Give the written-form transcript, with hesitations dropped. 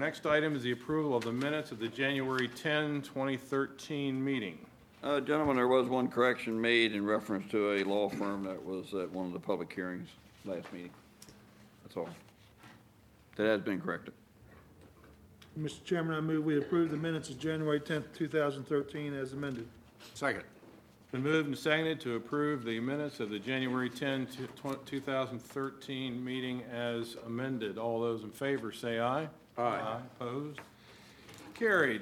next item is the approval of the minutes of the January 10, 2013 meeting. Gentlemen, there was one correction made in reference to a law firm that was at one of the public hearings last meeting. That's all. That has been corrected. Mr. Chairman, I move we approve the minutes of January 10th, 2013 as amended. Second. It's been moved and seconded to approve the minutes of the January 10, 2013 meeting as amended. All those in favor say aye. Aye. Opposed? Carried.